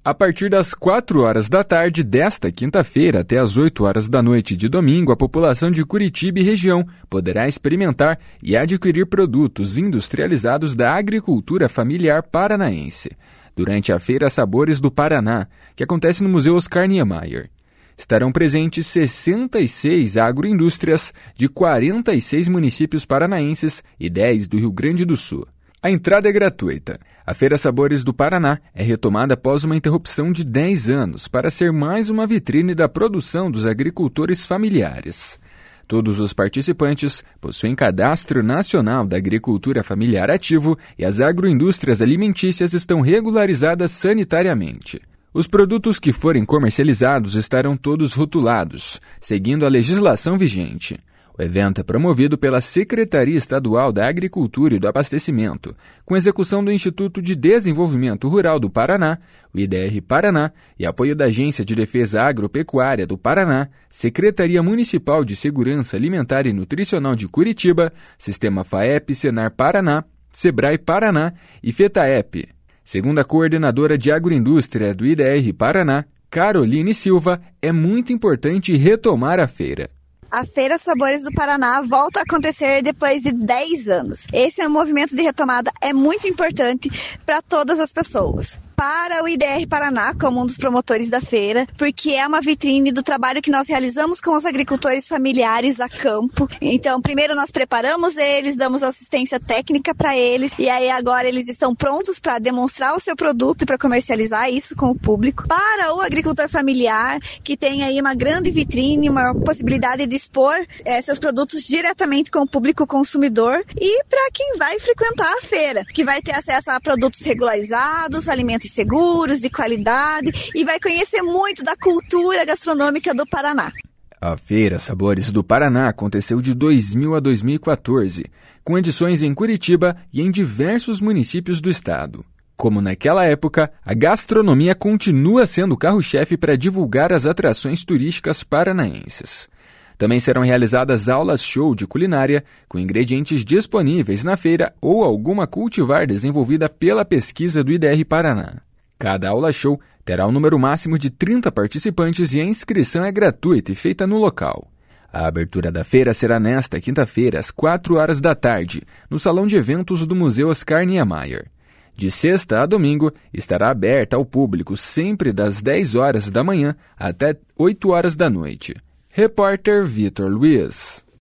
A partir das 4 horas da tarde desta quinta-feira até as 8 horas da noite de domingo, a população de Curitiba e região poderá experimentar e adquirir produtos industrializados da agricultura familiar paranaense, durante a Feira Sabores do Paraná, que acontece no Museu Oscar Niemeyer. Estarão presentes 66 agroindústrias de 46 municípios paranaenses e 10 do Rio Grande do Sul. A entrada é gratuita. A Feira Sabores do Paraná é retomada após uma interrupção de 10 anos para ser mais uma vitrine da produção dos agricultores familiares. Todos os participantes possuem cadastro nacional da agricultura familiar ativo e as agroindústrias alimentícias estão regularizadas sanitariamente. Os produtos que forem comercializados estarão todos rotulados, seguindo a legislação vigente. O evento é promovido pela Secretaria Estadual da Agricultura e do Abastecimento, com execução do Instituto de Desenvolvimento Rural do Paraná, o IDR Paraná, e apoio da Agência de Defesa Agropecuária do Paraná, Secretaria Municipal de Segurança Alimentar e Nutricional de Curitiba, Sistema FAEP Senar Paraná, Sebrae Paraná e FETAEP. Segundo a coordenadora de agroindústria do IDR Paraná, Caroline Silva, é muito importante retomar a feira. A Feira Sabores do Paraná volta a acontecer depois de 10 anos. Esse movimento de retomada é muito importante para todas as pessoas. Para o IDR Paraná, como um dos promotores da feira, porque é uma vitrine do trabalho que nós realizamos com os agricultores familiares a campo. Então, primeiro nós preparamos eles, damos assistência técnica para eles, e aí agora eles estão prontos para demonstrar o seu produto e para comercializar isso com o público. Para o agricultor familiar, que tem aí uma grande vitrine, uma possibilidade de expor seus produtos diretamente com o público consumidor, e para quem vai frequentar a feira, que vai ter acesso a produtos regularizados, alimentos seguros, de qualidade, e vai conhecer muito da cultura gastronômica do Paraná. A Feira Sabores do Paraná aconteceu de 2000 a 2014, com edições em Curitiba e em diversos municípios do estado. Como naquela época, a gastronomia continua sendo o carro-chefe para divulgar as atrações turísticas paranaenses. Também serão realizadas aulas-show de culinária, com ingredientes disponíveis na feira ou alguma cultivar desenvolvida pela pesquisa do IDR Paraná. Cada aula-show terá um número máximo de 30 participantes e a inscrição é gratuita e feita no local. A abertura da feira será nesta quinta-feira, às 4 horas da tarde, no Salão de Eventos do Museu Oscar Niemeyer. De sexta a domingo, estará aberta ao público sempre das 10 horas da manhã até 8 horas da noite. Repórter Vitor Luiz.